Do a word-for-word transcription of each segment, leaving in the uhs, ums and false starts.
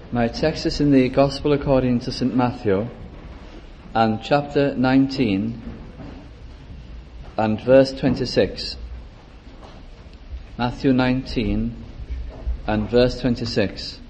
My text is in the Gospel according to Saint Matthew, and chapter nineteen, and verse twenty-six. Matthew nineteen, and verse twenty-six.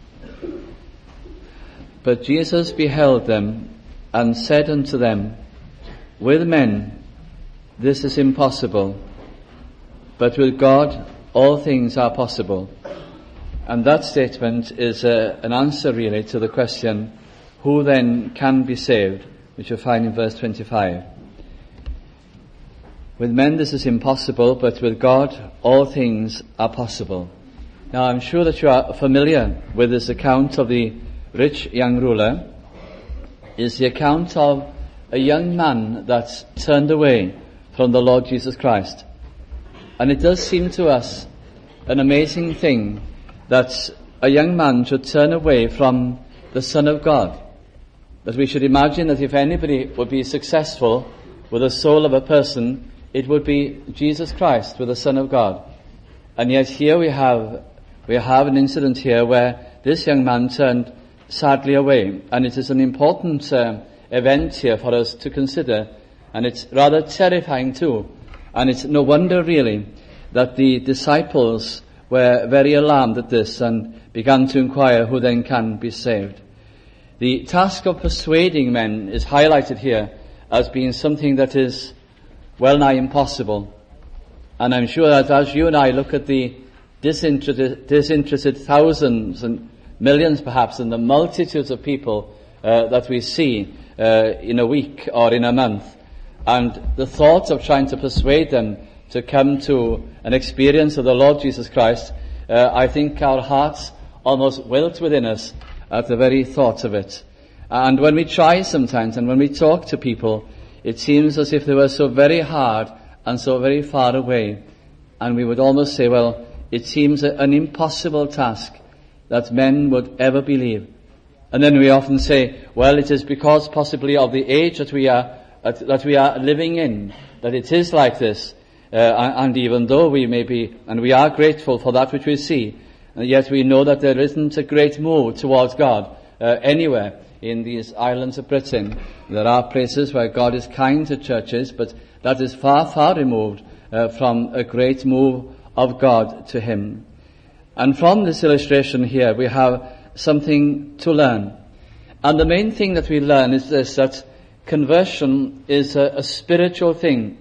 But Jesus beheld them, and said unto them, With men this is impossible, but with God all things are possible. And that statement is uh, an answer really to the question, who then can be saved, which you find in verse twenty-five. With men this is impossible, but with God all things are possible. Now I'm sure that you are familiar with this account of the rich young ruler. Is the account of a young man that turned away from the Lord Jesus Christ. And it does seem to us an amazing thing that a young man should turn away from the Son of God. That we should imagine that if anybody would be successful with the soul of a person, it would be Jesus Christ with the Son of God. And yet here we have we have an incident here where this young man turned sadly away. And it is an important uh, event here for us to consider. And it's rather terrifying too. And it's no wonder really that the disciples were very alarmed at this and began to inquire who then can be saved. The task of persuading men is highlighted here as being something that is well nigh impossible. And I'm sure that as you and I look at the disinterested, disinterested thousands and millions perhaps and the multitudes of people uh, that we see uh, in a week or in a month, and the thought of trying to persuade them to come to an experience of the Lord Jesus Christ, uh, I think our hearts almost wilt within us at the very thought of it. And when we try sometimes, and when we talk to people, it seems as if they were so very hard and so very far away. And we would almost say, well, it seems an impossible task that men would ever believe. And then we often say, well, it is because possibly of the age that we are, that we are living in, that it is like this. Uh, and even though we may be, and we are grateful for that which we see, and yet we know that there isn't a great move towards God uh, anywhere in these islands of Britain. There are places where God is kind to churches, but that is far, far removed uh, from a great move of God to Him. And from this illustration here, we have something to learn. And the main thing that we learn is this, that conversion is a, a spiritual thing.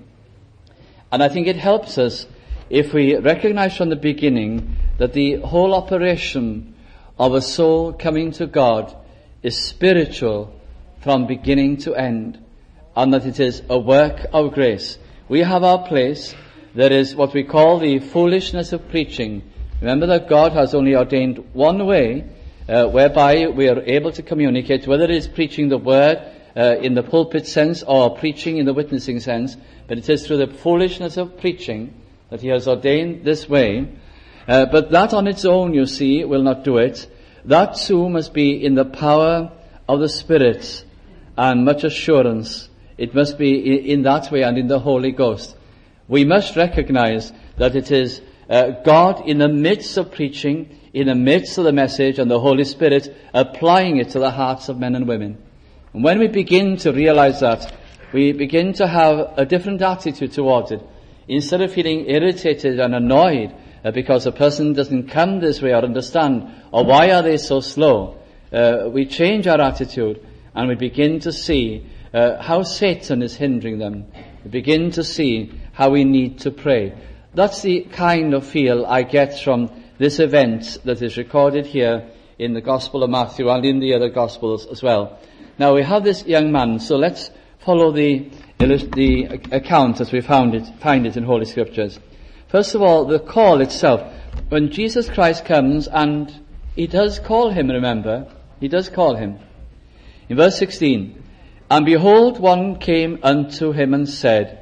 And I think it helps us if we recognize from the beginning that the whole operation of a soul coming to God is spiritual from beginning to end, and that it is a work of grace. We have our place. There is what we call the foolishness of preaching. Remember that God has only ordained one way uh, whereby we are able to communicate, whether it is preaching the word uh, in the pulpit sense or preaching in the witnessing sense. But it is through the foolishness of preaching that He has ordained this way. Uh, but that on its own, you see, will not do it. That too must be in the power of the Spirit and much assurance. It must be in that way and in the Holy Ghost. We must recognize that it is uh, God in the midst of preaching, in the midst of the message, and the Holy Spirit applying it to the hearts of men and women. And when we begin to realize that, we begin to have a different attitude towards it. Instead of feeling irritated and annoyed uh, because a person doesn't come this way or understand, or why are they so slow, uh, we change our attitude and we begin to see uh, how Satan is hindering them. We begin to see how we need to pray. That's the kind of feel I get from this event that is recorded here in the Gospel of Matthew and in the other Gospels as well. Now we have this young man, so let's follow the the account as we found it, find it in Holy Scriptures. First of all, the call itself. When Jesus Christ comes, and He does call him, remember, He does call him. In verse sixteen, and behold, one came unto Him and said,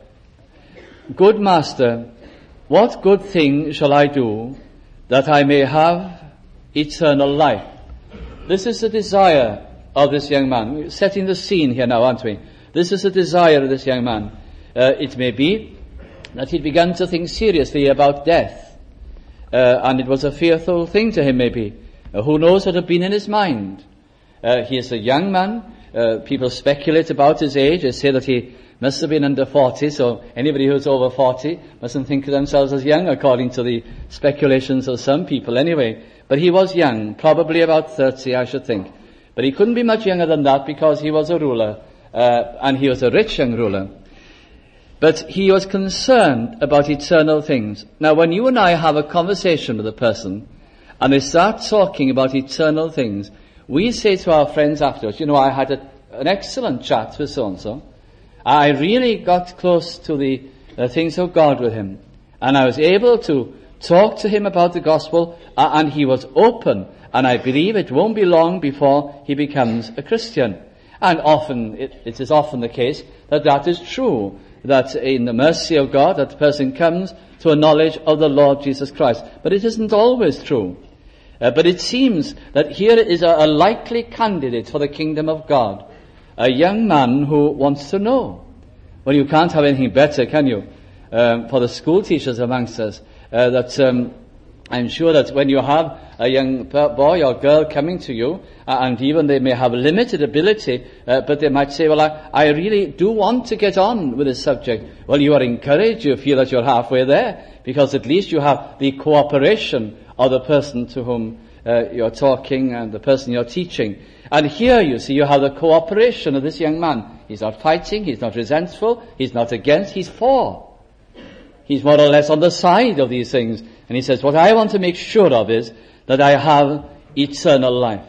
Good Master, what good thing shall I do that I may have eternal life? This is the desire of this young man. We're setting the scene here now, aren't we? This is the desire of this young man. Uh, it may be that he began to think seriously about death. Uh, and it was a fearful thing to him maybe. Uh, who knows what had been in his mind? Uh, he is a young man. Uh, people speculate about his age. They say that he must have been under forty, so anybody who's over forty mustn't think of themselves as young, according to the speculations of some people anyway. But he was young, probably about thirty, I should think. But he couldn't be much younger than that because he was a ruler, uh, and he was a rich young ruler. But he was concerned about eternal things. Now, when you and I have a conversation with a person, and they start talking about eternal things, we say to our friends afterwards, you know, I had a, an excellent chat with so-and-so. I really got close to the, the things of God with him. And I was able to talk to him about the gospel, uh, and he was open. And I believe it won't be long before he becomes a Christian. And often, it, it is often the case that that is true. That in the mercy of God, that the person comes to a knowledge of the Lord Jesus Christ. But it isn't always true. Uh, but it seems that here is a, a likely candidate for the kingdom of God. A young man who wants to know. Well, you can't have anything better, can you? Um, for the school teachers amongst us. Uh, that um, I'm sure that when you have a young boy or girl coming to you, uh, and even they may have limited ability, uh, but they might say, well, I, I really do want to get on with this subject. Well, you are encouraged, you feel that you're halfway there, because at least you have the cooperation of the person to whom uh, you're talking and the person you're teaching. And here, you see, you have the cooperation of this young man. He's not fighting, he's not resentful, he's not against, he's for. He's more or less on the side of these things. And he says, what I want to make sure of is that I have eternal life.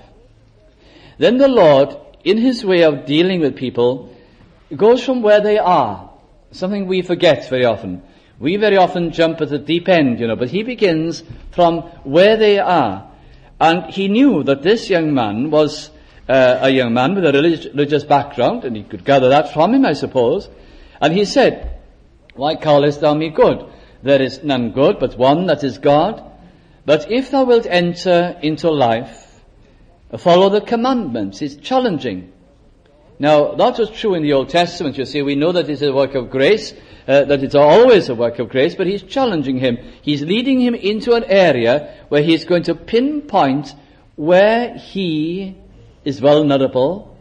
Then the Lord, in his way of dealing with people, goes from where they are. Something we forget very often. We very often jump at the deep end, you know, but he begins from where they are. And he knew that this young man was uh, a young man with a relig- religious background, and he could gather that from him, I suppose. And he said, why callest thou me good? There is none good but one, that is God. But if thou wilt enter into life, follow the commandments. It's challenging. Now, that was true in the Old Testament, you see. We know that it's a work of grace, uh, that it's always a work of grace, but he's challenging him. He's leading him into an area where he's going to pinpoint where he is vulnerable,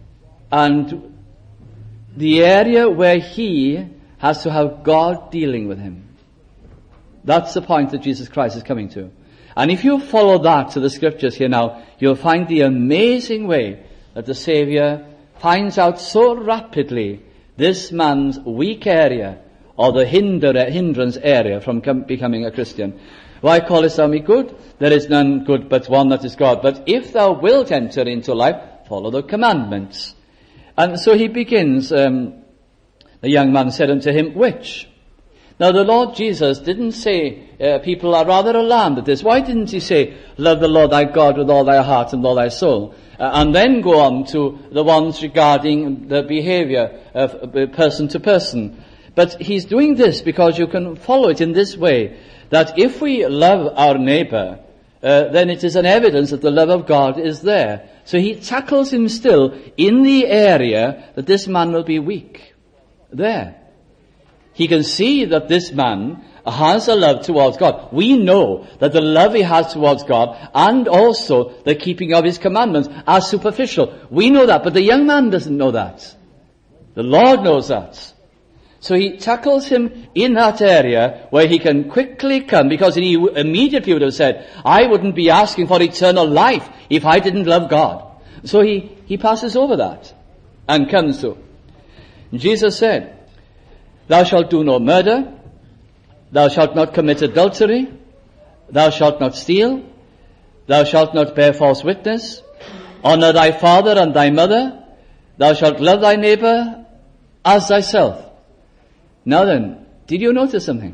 and the area where he has to have God dealing with him. That's the point that Jesus Christ is coming to. And if you follow that to the scriptures here now, you'll find the amazing way that the Savior finds out so rapidly this man's weak area, or the hinder, hindrance area from com- becoming a Christian. Why callest thou me good? There is none good but one, that is God. But if thou wilt enter into life, follow the commandments. And so he begins, um, the young man said unto him, which? Now the Lord Jesus didn't say, uh, people are rather alarmed at this. Why didn't he say, love the Lord thy God with all thy heart and all thy soul? Uh, and then go on to the ones regarding the behavior of uh, person to person. But he's doing this because you can follow it in this way, that if we love our neighbor, uh, then it is an evidence that the love of God is there. So he tackles him still in the area that this man will be weak. There. He can see that this man has a love towards God. We know that the love he has towards God and also the keeping of his commandments are superficial. We know that, but the young man doesn't know that. The Lord knows that. So he tackles him in that area where he can quickly come, because he immediately would have said, I wouldn't be asking for eternal life if I didn't love God. So he, he passes over that and comes to. Jesus said, thou shalt do no murder, thou shalt not commit adultery, thou shalt not steal, thou shalt not bear false witness, honor thy father and thy mother, thou shalt love thy neighbor as thyself. Now then, did you notice something?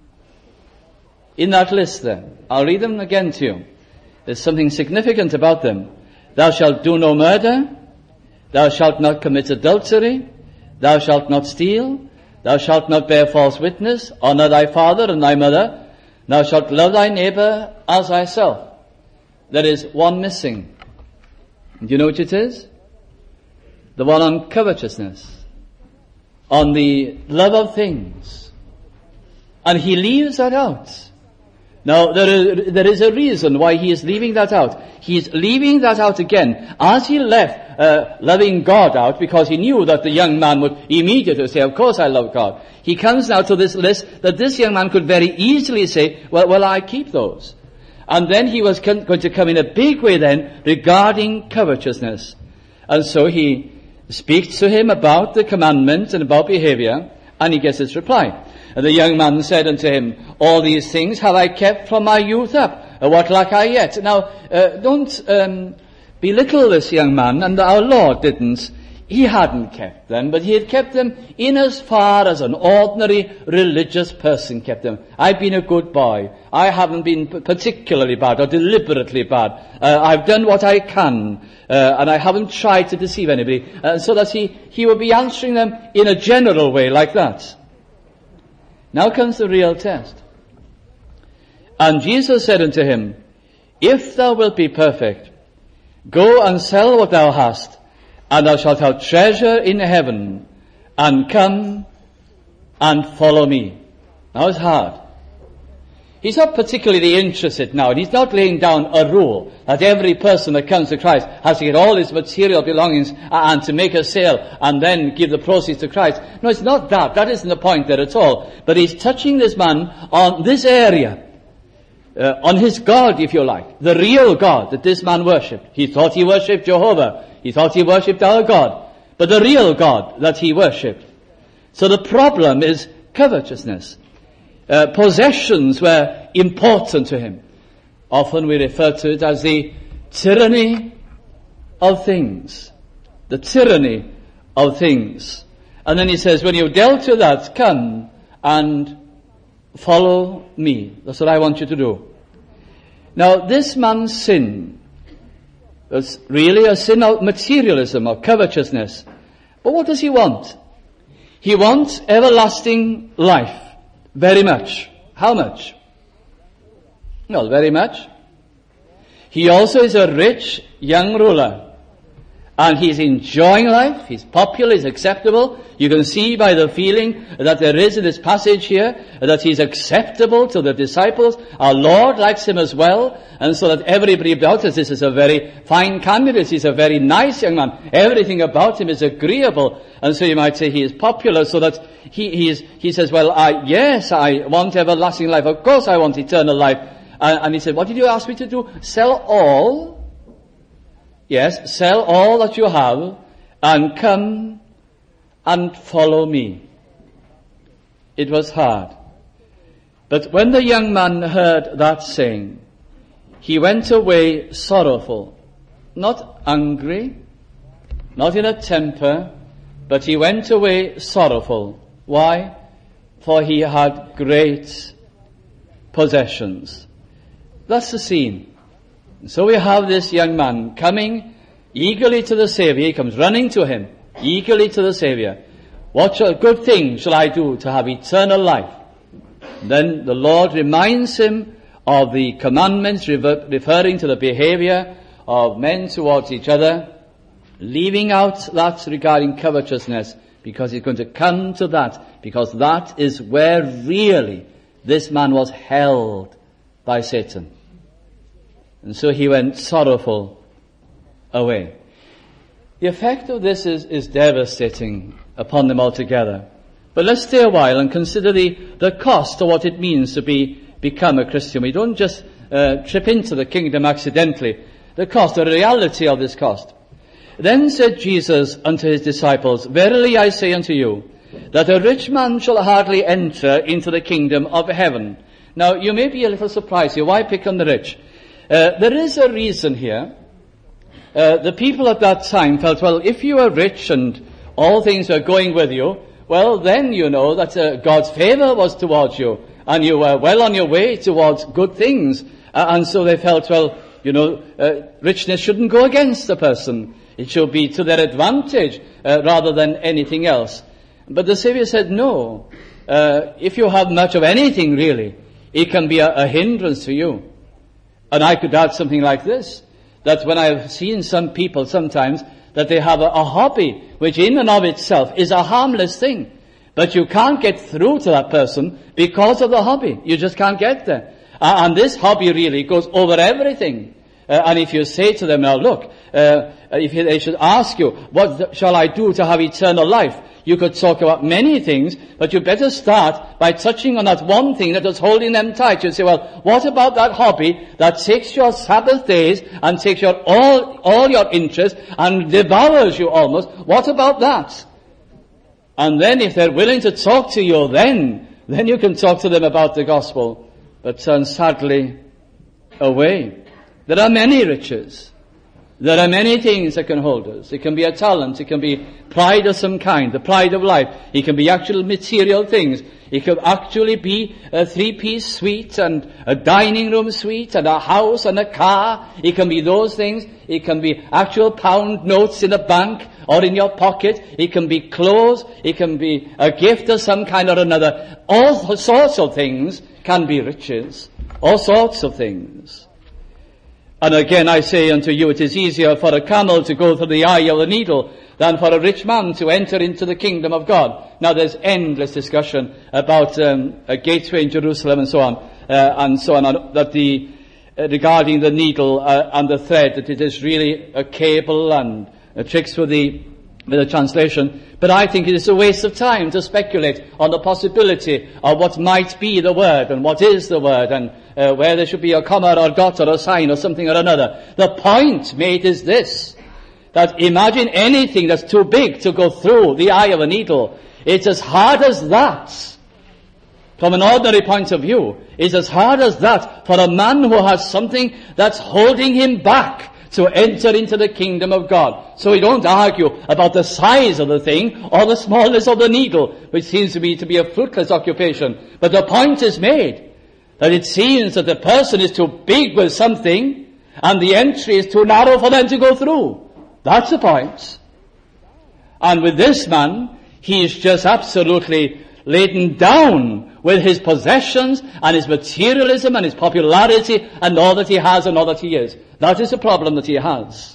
In that list there, I'll read them again to you. There's something significant about them. Thou shalt do no murder, thou shalt not commit adultery, thou shalt not steal, thou shalt not bear false witness, honor thy father and thy mother, thou shalt love thy neighbor as thyself. There is one missing. Do you know which it is? The one on covetousness, on the love of things. And he leaves that out. Now, there is, there is a reason why he is leaving that out. He is leaving that out again. As he left uh, loving God out, because he knew that the young man would immediately say, of course I love God. He comes now to this list that this young man could very easily say, well, well, I keep those. And then he was con- going to come in a big way then regarding covetousness. And so he speaks to him about the commandments and about behavior, and he gets his reply. And the young man said unto him, all these things have I kept from my youth up. What lack I yet? Now, uh, don't um, belittle this young man, and our Lord didn't. He hadn't kept them, but he had kept them in as far as an ordinary religious person kept them. I've been a good boy. I haven't been particularly bad or deliberately bad. Uh, I've done what I can, uh, and I haven't tried to deceive anybody. Uh, so that he, he would be answering them in a general way like that. Now comes the real test. And Jesus said unto him, if thou wilt be perfect, go and sell what thou hast, and thou shalt have treasure in heaven, and come and follow me. Now it's hard. He's not particularly interested now, and he's not laying down a rule that every person that comes to Christ has to get all his material belongings and to make a sale and then give the proceeds to Christ. No, it's not that. That isn't the point there at all. But he's touching this man on this area, uh, on his God, if you like, the real God that this man worshipped. He thought he worshipped Jehovah. He thought he worshipped our God, but the real God that he worshipped. So the problem is covetousness. Uh, possessions were important to him. Often we refer to it as the tyranny of things. The tyranny of things. And then he says, when you've dealt with that, come and follow me. That's what I want you to do. Now, this man's sin was really a sin of materialism, of covetousness. But what does he want? He wants everlasting life. Very much. How much? Well, very much. He also is a rich young ruler. And he's enjoying life. He's popular. He's acceptable. You can see by the feeling that there is in this passage here that he's acceptable to the disciples. Our Lord likes him as well. And so that everybody about us, this is a very fine candidate. He's a very nice young man. Everything about him is agreeable. And so you might say he is popular, so that he, he is, he says, well, I, yes, I want everlasting life. Of course I want eternal life. Uh, and he said, what did you ask me to do? Sell all. Yes, sell all that you have and come and follow me. It was hard. But when the young man heard that saying, he went away sorrowful, not angry, not in a temper, but he went away sorrowful. Why? For he had great possessions. That's the scene. So we have this young man coming eagerly to the Savior. He comes running to him, eagerly to the Savior. What shall, good thing shall I do to have eternal life? Then the Lord reminds him of the commandments refer, referring to the behavior of men towards each other, leaving out that regarding covetousness, because he's going to come to that, because that is where really this man was held by Satan. And so he went sorrowful away. The effect of this is, is devastating upon them altogether. But let's stay a while and consider the, the cost of what it means to be become a Christian. We don't just uh, trip into the kingdom accidentally. The cost, the reality of this cost. Then said Jesus unto his disciples, verily I say unto you, that a rich man shall hardly enter into the kingdom of heaven. Now, you may be a little surprised here. Why pick on the rich? Uh, there is a reason here. Uh, the people at that time felt, well, if you are rich and all things are going with you, well, then you know that uh, God's favor was towards you, and you were well on your way towards good things. Uh, and so they felt, well, you know, uh, richness shouldn't go against a person. It should be to their advantage uh, rather than anything else. But the Savior said, no. Uh, if you have much of anything, really, it can be a, a hindrance to you. And I could add something like this, that when I've seen some people sometimes, that they have a, a hobby, which in and of itself is a harmless thing. But you can't get through to that person because of the hobby. You just can't get there. Uh, and this hobby really goes over everything. Uh, and if you say to them, now look, uh, if they should ask you, what th- shall I do to have eternal life? You could talk about many things, but you better start by touching on that one thing that is holding them tight. You say, well, what about that hobby that takes your Sabbath days and takes your all, all your interest and devours you almost? What about that? And then if they're willing to talk to you, then, then you can talk to them about the gospel. But turn sadly away. There are many riches. There are many things that can hold us. It can be a talent. It can be pride of some kind, the pride of life. It can be actual material things. It could actually be a three-piece suite and a dining room suite and a house and a car. It can be those things. It can be actual pound notes in a bank or in your pocket. It can be clothes. It can be a gift of some kind or another. All sorts of things can be riches. All sorts of things. And again I say unto you, it is easier for a camel to go through the eye of a needle than for a rich man to enter into the kingdom of God. Now there's endless discussion about um, a gateway in Jerusalem and so on, uh, and so on, that the, uh, regarding the needle uh, and the thread, that it is really a cable and uh, tricks with the, with the translation. But I think it is a waste of time to speculate on the possibility of what might be the word and what is the word and uh, where there should be a comma or dot or a sign or something or another. The point made is this, that imagine anything that's too big to go through the eye of a needle. It's as hard as that. From an ordinary point of view, it's as hard as that for a man who has something that's holding him back to enter into the kingdom of God. So we don't argue about the size of the thing or the smallness of the needle, which seems to me to be a fruitless occupation. But the point is made that it seems that the person is too big with something and the entry is too narrow for them to go through. That's the point. And with this man, he is just absolutely laden down with his possessions and his materialism and his popularity and all that he has and all that he is. That is the problem that he has.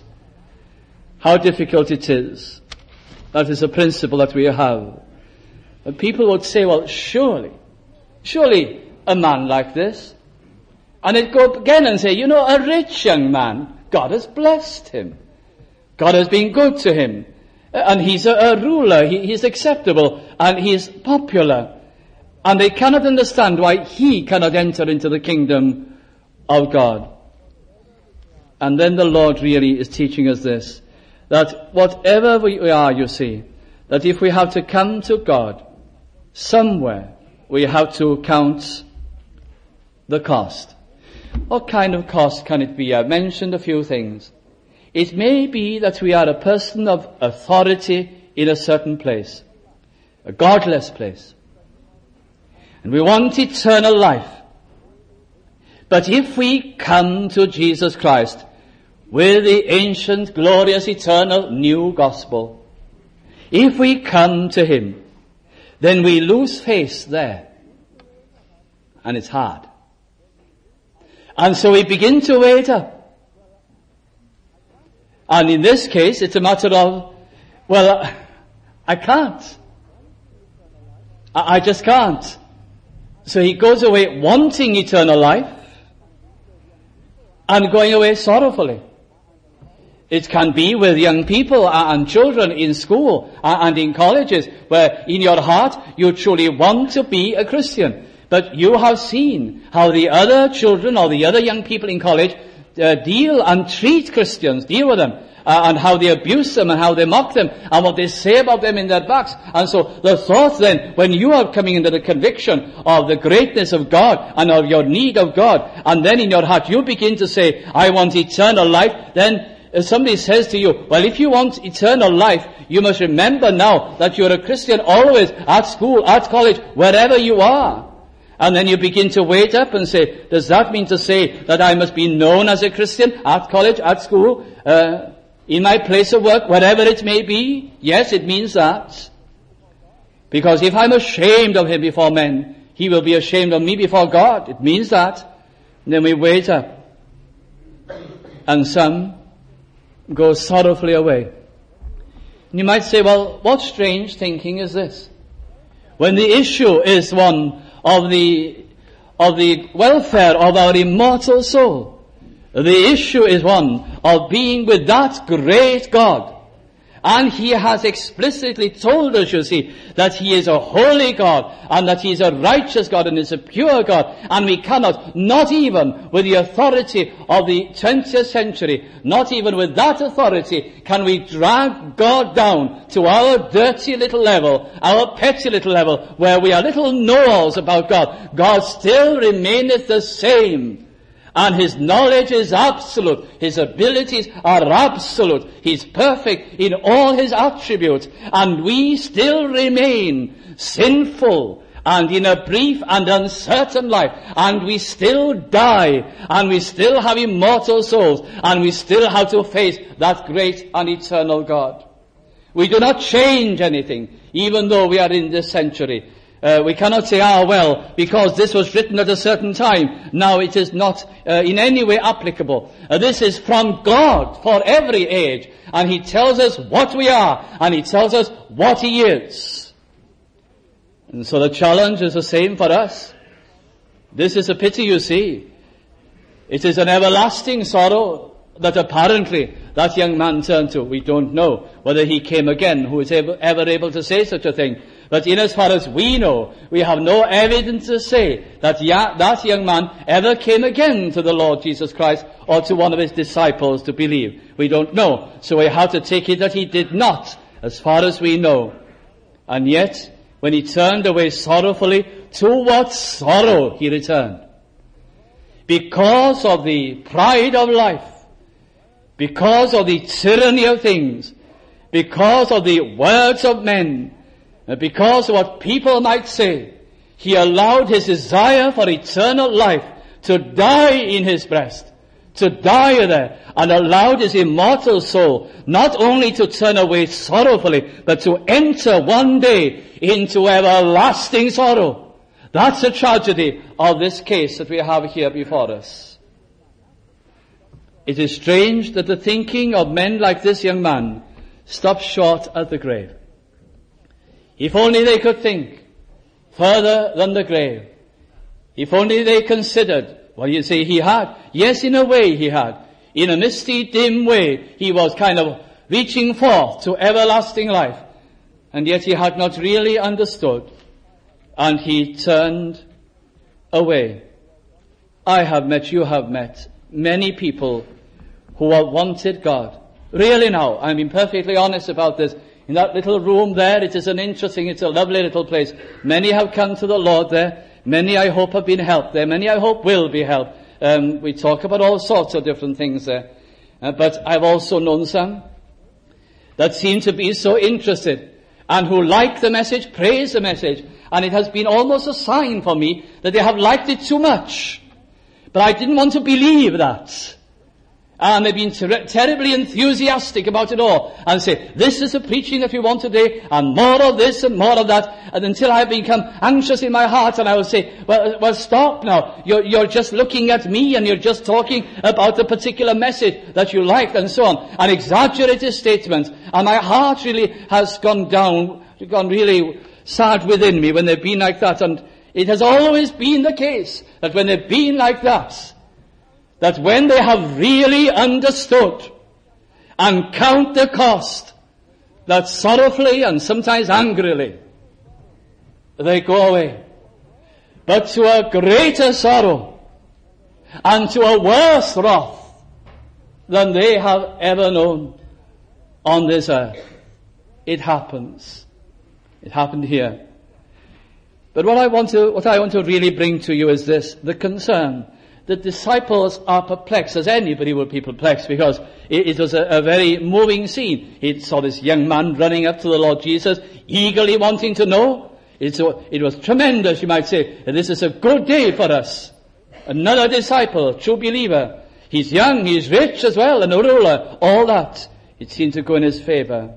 How difficult it is. That is a principle that we have. And people would say, well, surely, surely a man like this. And they'd go again and say, you know, a rich young man, God has blessed him. God has been good to him. And he's a, a ruler, he, he's acceptable, and he's popular. And they cannot understand why he cannot enter into the kingdom of God. And then the Lord really is teaching us this, that whatever we are, you see, that if we have to come to God, somewhere we have to count the cost. What kind of cost can it be? I've mentioned a few things. It may be that we are a person of authority in a certain place, a godless place, and we want eternal life. But if we come to Jesus Christ with the ancient, glorious, eternal, new gospel, if we come to Him, then we lose face there. And it's hard. And so we begin to wait up. And in this case, it's a matter of, well, I can't. I, I just can't. So he goes away wanting eternal life and going away sorrowfully. It can be with young people and children in school and in colleges where in your heart you truly want to be a Christian. But you have seen how the other children or the other young people in college uh, deal and treat Christians, deal with them, uh, and how they abuse them and how they mock them and what they say about them in their backs. And so the thought then, when you are coming into the conviction of the greatness of God and of your need of God, and then in your heart you begin to say, I want eternal life, then if somebody says to you, well, if you want eternal life, you must remember now that you're a Christian always, at school, at college, wherever you are. And then you begin to wait up and say, does that mean to say that I must be known as a Christian at college, at school, uh, in my place of work, wherever it may be? Yes, it means that. Because if I'm ashamed of him before men, he will be ashamed of me before God. It means that. And then we wait up. And some go sorrowfully away. And you might say, well, what strange thinking is this? When the issue is one of the of the welfare of our immortal soul. The issue is one of being with that great God. And he has explicitly told us, you see, that he is a holy God, and that he is a righteous God, and is a pure God. And we cannot, not even with the authority of the twentieth century, not even with that authority, can we drag God down to our dirty little level, our petty little level, where we are little know-alls about God. God still remaineth the same. And his knowledge is absolute. His abilities are absolute. He's perfect in all his attributes. And we still remain sinful and in a brief and uncertain life. And we still die. And we still have immortal souls. And we still have to face that great and eternal God. We do not change anything, even though we are in this century. Uh, we cannot say, ah, well, because this was written at a certain time, now it is not uh, in any way applicable. Uh, this is from God for every age. And he tells us what we are, and he tells us what he is. And so the challenge is the same for us. This is a pity, you see. It is an everlasting sorrow that apparently that young man turned to. We don't know whether he came again, who is ever, ever able to say such a thing. But in as far as we know, we have no evidence to say that ya- that young man ever came again to the Lord Jesus Christ or to one of his disciples to believe. We don't know. So we have to take it that he did not, as far as we know. And yet, when he turned away sorrowfully, to what sorrow he returned? Because of the pride of life, because of the tyranny of things, because of the words of men, because of what people might say, he allowed his desire for eternal life to die in his breast, to die there, and allowed his immortal soul not only to turn away sorrowfully, but to enter one day into everlasting sorrow. That's the tragedy of this case that we have here before us. It is strange that the thinking of men like this young man stops short at the grave. If only they could think further than the grave. If only they considered, well, you say he had. Yes, in a way he had. In a misty, dim way, he was kind of reaching forth to everlasting life. And yet he had not really understood. And he turned away. I have met, you have met, many people who have wanted God. Really now, I'm being perfectly honest about this. In that little room there, it is an interesting, it's a lovely little place. Many have come to the Lord there. Many, I hope, have been helped there. Many, I hope, will be helped. Um, we talk about all sorts of different things there. Uh, but I've also known some that seem to be so interested and who like the message, praise the message. And it has been almost a sign for me that they have liked it too much. But I didn't want to believe that. And they've been ter- terribly enthusiastic about it all. And say, this is the preaching that we want today, and more of this and more of that. And until I become anxious in my heart, and I will say, well, well, stop now. You're, you're just looking at me, and you're just talking about the particular message that you like, and so on. An exaggerated statement. And my heart really has gone down, gone really sad within me when they've been like that. And it has always been the case that when they've been like that, that when they have really understood and count the cost, that sorrowfully and sometimes angrily they go away. But to a greater sorrow and to a worse wrath than they have ever known on this earth. It happens. It happened here. But what I want to, what I want to really bring to you is this, the concern. The disciples are perplexed, as anybody would be perplexed, because it, it was a, a very moving scene. He saw this young man running up to the Lord Jesus, eagerly wanting to know. It's, it was tremendous, you might say. This is a good day for us. Another disciple, true believer. He's young, he's rich as well, and a ruler. All that, it seemed to go in his favor.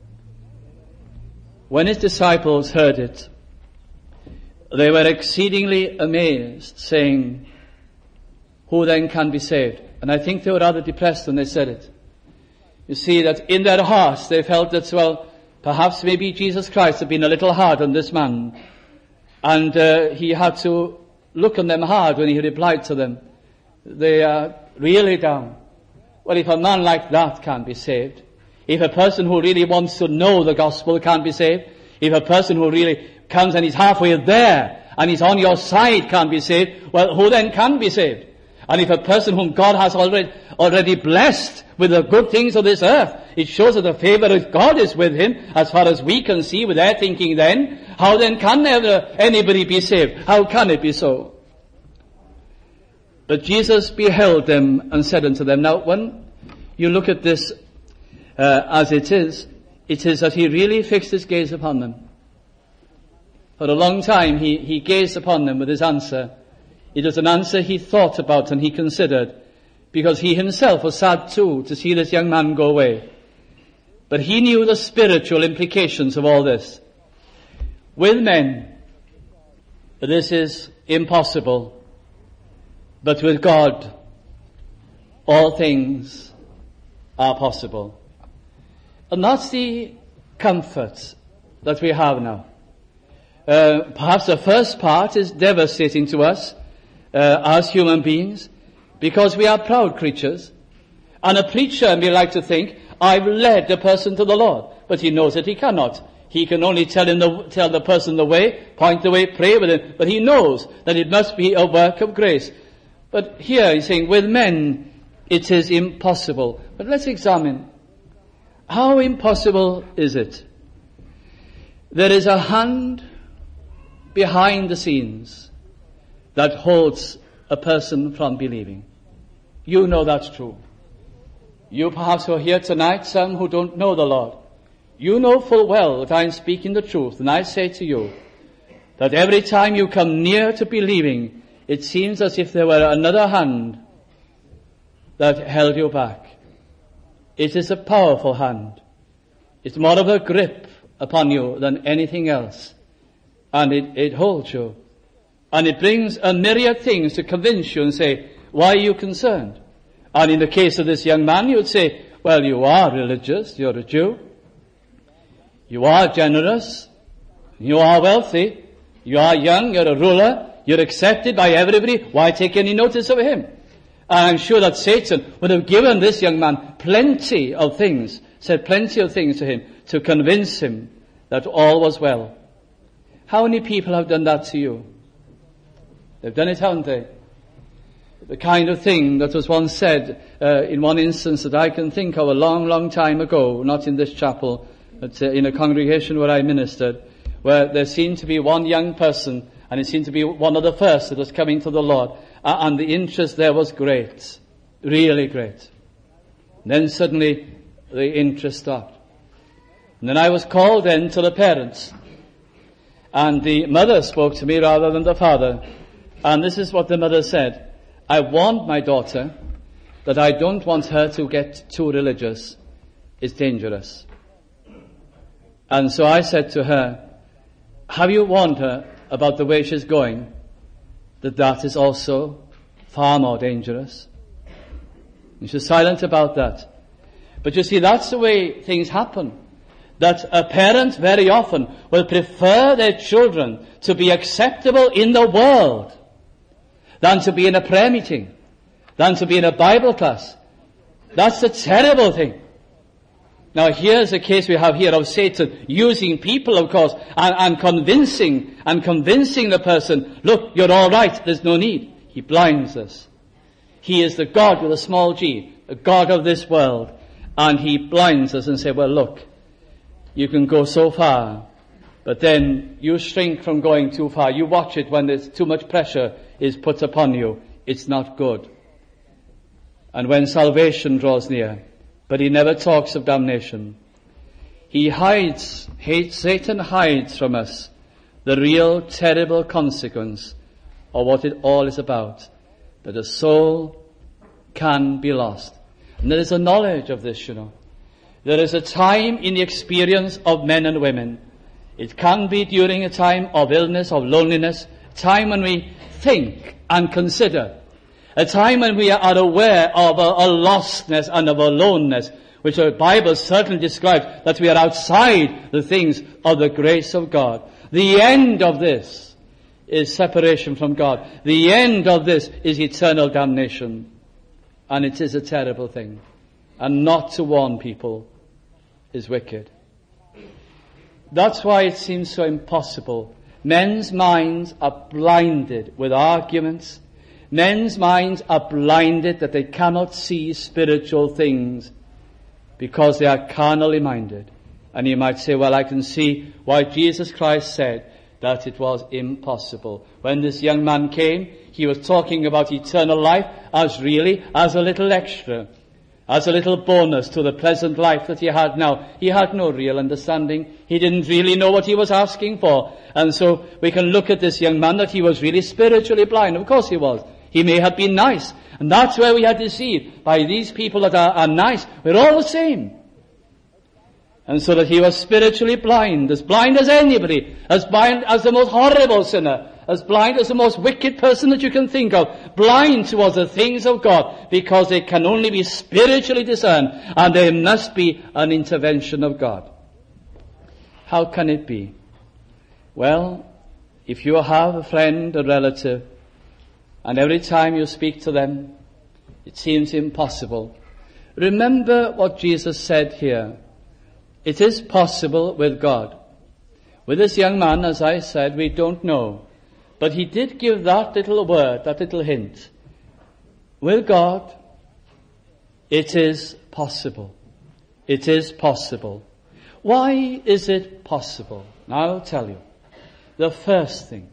When his disciples heard it, they were exceedingly amazed, saying, who then can be saved? And I think they were rather depressed when they said it. You see that in their hearts they felt that, well, perhaps maybe Jesus Christ had been a little hard on this man. And uh, he had to look on them hard when he replied to them. They are really down. Well, if a man like that can't be saved, if a person who really wants to know the gospel can't be saved, if a person who really comes and is halfway there and is on your side can't be saved, well, who then can be saved? And if a person whom God has already already blessed with the good things of this earth, it shows that the favor of God is with him, as far as we can see with their thinking then. How then can ever anybody be saved? How can it be so? But Jesus beheld them and said unto them, now when you look at this uh, as it is, it is that he really fixed his gaze upon them. For a long time he, he gazed upon them with his answer. It was an answer he thought about and he considered, because he himself was sad too to see this young man go away. But he knew the spiritual implications of all this. With men, this is impossible. But with God, all things are possible. And that's the comfort that we have now. Uh, perhaps the first part is devastating to us uh, as human beings, because we are proud creatures. And a preacher may like to think, I've led the person to the Lord. But he knows that he cannot. He can only tell him the, tell the person the way, point the way, pray with him. But he knows that it must be a work of grace. But here he's saying, with men it is impossible. But let's examine. How impossible is it? There is a hand behind the scenes that holds a person from believing. You know that's true. You perhaps who are here tonight, some who don't know the Lord. You know full well that I am speaking the truth, and I say to you that every time you come near to believing, it seems as if there were another hand that held you back. It is a powerful hand. It's more of a grip upon you than anything else. And it, it holds you. And it brings a myriad things to convince you and say, why are you concerned? And in the case of this young man, you would say, well, you are religious, you're a Jew. You are generous. You are wealthy. You are young, you're a ruler. You're accepted by everybody. Why take any notice of him? And I'm sure that Satan would have given this young man plenty of things, said plenty of things to him to convince him that all was well. How many people have done that to you? They've done it, haven't they? The kind of thing that was once said uh, in one instance that I can think of a long, long time ago, not in this chapel, but uh, in a congregation where I ministered, where there seemed to be one young person, and it seemed to be one of the first that was coming to the Lord, uh, and the interest there was great, really great. And then suddenly the interest stopped. And then I was called in to the parents, and the mother spoke to me rather than the father, and this is what the mother said. I warned my daughter that I don't want her to get too religious. It's dangerous. And so I said to her, have you warned her about the way she's going, that that is also far more dangerous? And she's silent about that. But you see, that's the way things happen. That a parent very often will prefer their children to be acceptable in the world than to be in a prayer meeting, than to be in a Bible class. That's a terrible thing. Now here's a case we have here of Satan using people, of course, and, and convincing, and convincing the person, look, you're all right, there's no need. He blinds us. He is the God with a small g, the God of this world, and he blinds us and says, well, look, you can go so far, but then you shrink from going too far. You watch it when there's too much pressure is put upon you. It's not good. And when salvation draws near, but he never talks of damnation. He hides, hates, Satan hides from us the real terrible consequence of what it all is about, that a soul can be lost. And there is a knowledge of this, you know. There is a time in the experience of men and women. It can be during a time of illness, of loneliness, a time when we think and consider, a time when we are aware of a, a lostness and of a aloneness, which the Bible certainly describes that we are outside the things of the grace of God. The end of this is separation from God. The end of this is eternal damnation. And it is a terrible thing. And not to warn people is wicked. That's why it seems so impossible. Men's minds are blinded with arguments. Men's minds are blinded that they cannot see spiritual things because they are carnally minded. And you might say, well, I can see why Jesus Christ said that it was impossible. When this young man came, he was talking about eternal life as really as a little extra, as a little bonus to the pleasant life that he had now. He had no real understanding. He didn't really know what he was asking for. And so we can look at this young man that he was really spiritually blind. Of course he was. He may have been nice. And that's where we are deceived, by these people that are, are nice. We're all the same. And so that he was spiritually blind, as blind as anybody, as blind as the most horrible sinner, as blind as the most wicked person that you can think of, blind towards the things of God, because they can only be spiritually discerned, and there must be an intervention of God. How can it be? Well, if you have a friend, a relative, and every time you speak to them, it seems impossible, remember what Jesus said here. It is possible with God. With this young man, as I said, we don't know. But he did give that little word, that little hint. With God, it is possible. It is possible. Why is it possible? Now I'll tell you. The first thing,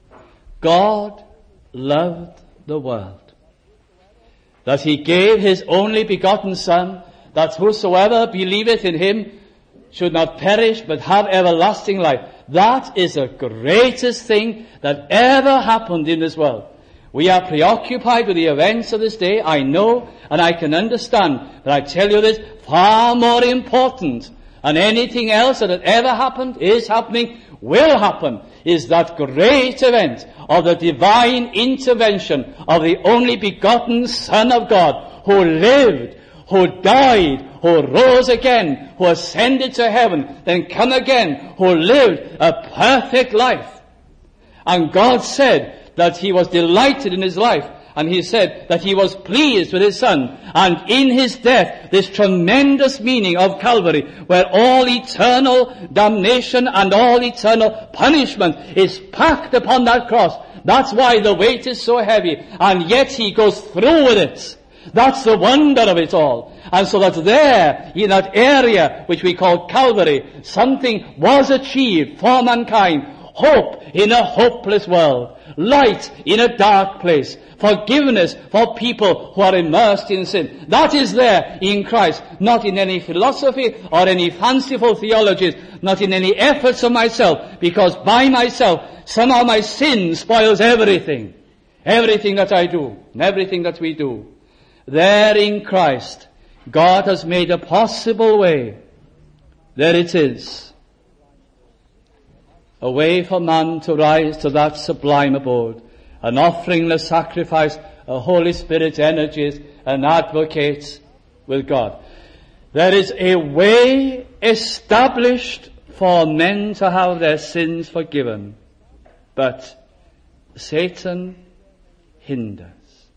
God loved the world, that he gave his only begotten Son, that whosoever believeth in him should not perish but have everlasting life. That is the greatest thing that ever happened in this world. We are preoccupied with the events of this day, I know, and I can understand. But I tell you this, far more important than anything else that had ever happened, is happening, will happen, is that great event of the divine intervention of the only begotten Son of God, who lived, who died, who rose again, who ascended to heaven, then come again, who lived a perfect life. And God said that he was delighted in his life, and he said that he was pleased with his Son. And in his death, this tremendous meaning of Calvary, where all eternal damnation and all eternal punishment is packed upon that cross. That's why the weight is so heavy, and yet he goes through with it. That's the wonder of it all. And so that there, in that area which we call Calvary, something was achieved for mankind. Hope in a hopeless world. Light in a dark place. Forgiveness for people who are immersed in sin. That is there in Christ. Not in any philosophy or any fanciful theologies. Not in any efforts of myself. Because by myself, somehow my sin spoils everything. Everything that I do. And everything that we do. There in Christ, God has made a possible way. There it is. A way for man to rise to that sublime abode. An offering, a sacrifice, a Holy Spirit energies, and advocates with God. There is a way established for men to have their sins forgiven. But Satan hinders.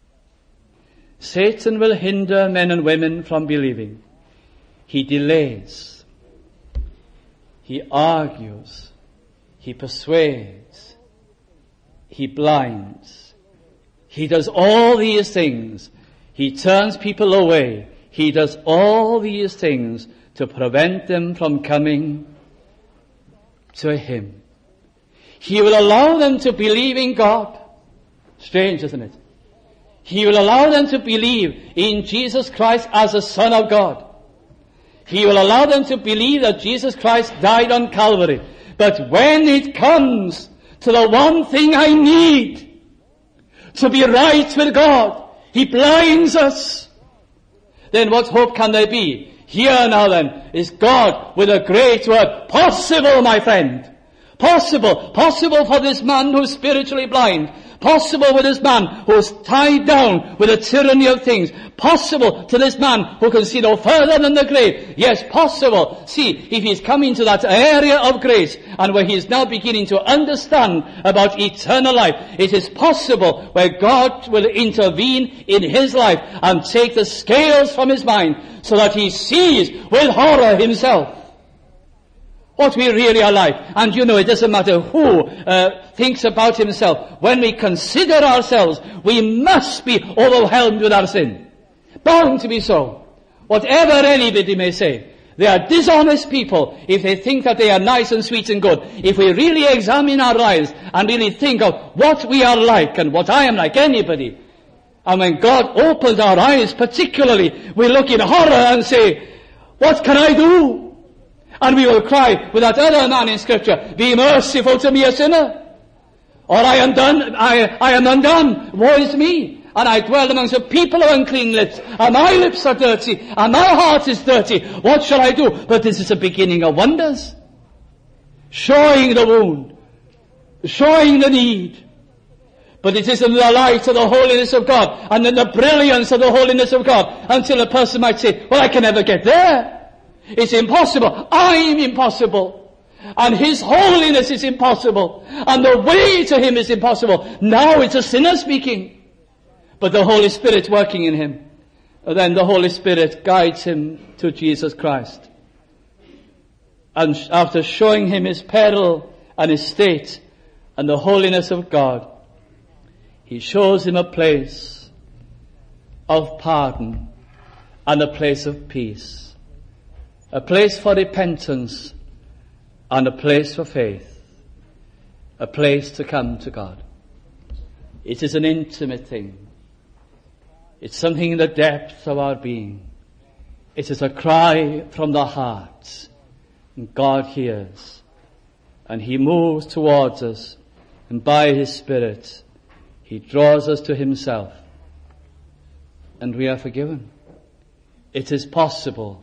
Satan will hinder men and women from believing. He delays. He argues. He persuades. He blinds. He does all these things. He turns people away. He does all these things to prevent them from coming to him. He will allow them to believe in God. Strange, isn't it? He will allow them to believe in Jesus Christ as the Son of God. He will allow them to believe that Jesus Christ died on Calvary. But when it comes to the one thing I need to be right with God, he blinds us. Then what hope can there be? Here now then is God with a great word. Possible, my friend. Possible. Possible for this man who's spiritually blind. Possible with this man who's tied down with the tyranny of things. Possible to this man who can see no further than the grave. Yes, possible. See, if he's coming to that area of grace and where he is now beginning to understand about eternal life, it is possible where God will intervene in his life and take the scales from his mind so that he sees with horror himself what we really are like. And you know, it doesn't matter who uh, thinks about himself. When we consider ourselves, we must be overwhelmed with our sin. Bound to be so. Whatever anybody may say. They are dishonest people if they think that they are nice and sweet and good. If we really examine our lives and really think of what we are like and what I am like, anybody. And when God opens our eyes particularly, we look in horror and say, what can I do? And we will cry with that other man in Scripture, be merciful to me, a sinner. Or I am done, I, I am undone, woe is me. And I dwell amongst a people of unclean lips, and my lips are dirty, and my heart is dirty. What shall I do? But this is the beginning of wonders. Showing the wound, showing the need. But it is in the light of the holiness of God, and in the brilliance of the holiness of God, until a person might say, well, I can never get there. It's impossible. I'm impossible. And his holiness is impossible. And the way to him is impossible. Now it's a sinner speaking. But the Holy Spirit working in him. And then the Holy Spirit guides him to Jesus Christ. And after showing him his peril and his state and the holiness of God, he shows him a place of pardon and a place of peace. A place for repentance and a place for faith. A place to come to God. It is an intimate thing. It's something in the depth of our being. It is a cry from the heart. And God hears. And he moves towards us. And by his Spirit, he draws us to himself. And we are forgiven. It is possible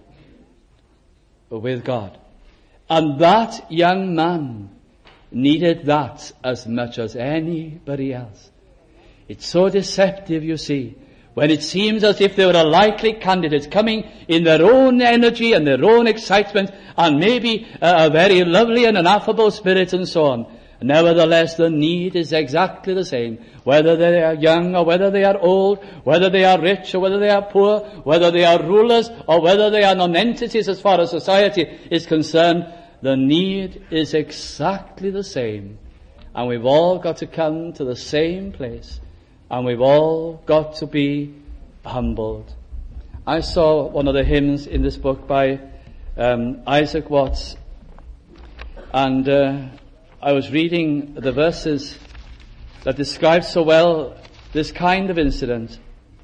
with God. And that young man needed that as much as anybody else. It's so deceptive, you see, when it seems as if they were a likely candidate coming in their own energy and their own excitement and maybe a, a very lovely and an affable spirit and so on. Nevertheless, the need is exactly the same. Whether they are young or whether they are old, whether they are rich or whether they are poor, whether they are rulers or whether they are non-entities as far as society is concerned, the need is exactly the same. And we've all got to come to the same place. And we've all got to be humbled. I saw one of the hymns in this book by um, Isaac Watts. And uh, I was reading the verses that describe so well this kind of incident.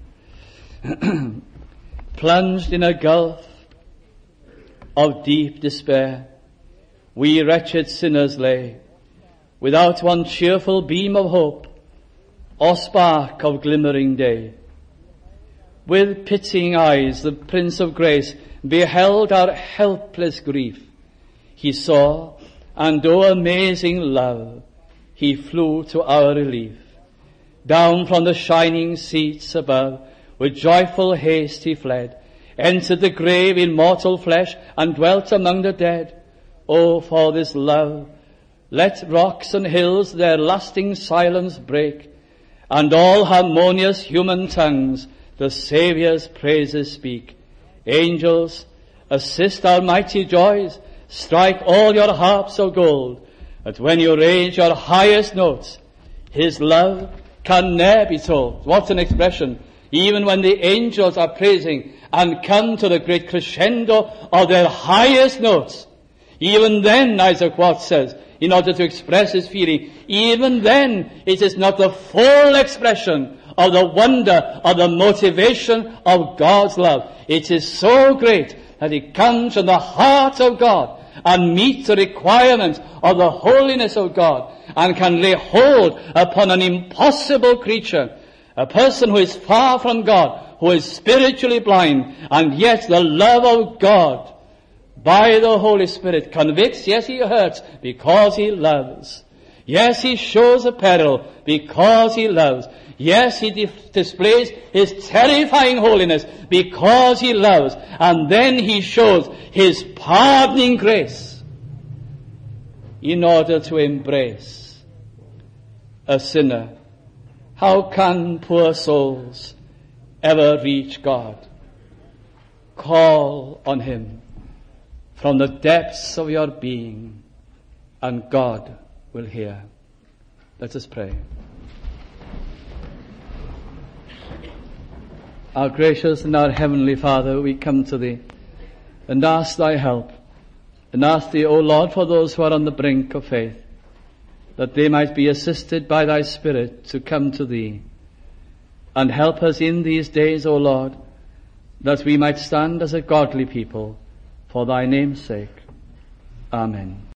Plunged in a gulf of deep despair, we wretched sinners lay, without one cheerful beam of hope or spark of glimmering day. With pitying eyes the Prince of Grace beheld our helpless grief. He saw, and oh amazing love, he flew to our relief. Down from the shining seats above, with joyful haste he fled, entered the grave in mortal flesh, and dwelt among the dead. Oh, for this love, let rocks and hills their lasting silence break, and all harmonious human tongues the Saviour's praises speak. Angels, assist our mighty joys, strike all your harps of gold, that when you raise your highest notes, his love can ne'er be told. What an expression. Even when the angels are praising and come to the great crescendo of their highest notes, even then, Isaac Watts says, in order to express his feeling, even then it is not the full expression of the wonder, of the motivation of God's love. It is so great that it comes from the heart of God and meets the requirements of the holiness of God and can lay hold upon an impossible creature, a person who is far from God, who is spiritually blind, and yet the love of God by the Holy Spirit convicts, yes, he hurts, because he loves. Yes, he shows a peril because he loves. Yes, he dif- displays his terrifying holiness because he loves. And then he shows his pardoning grace in order to embrace a sinner. How can poor souls ever reach God? Call on him from the depths of your being, and God will hear. Let us pray. Our gracious and our heavenly Father, we come to thee and ask thy help, and ask thee, O Lord, for those who are on the brink of faith, that they might be assisted by thy Spirit to come to thee, and help us in these days, O Lord, that we might stand as a godly people for thy name's sake. Amen.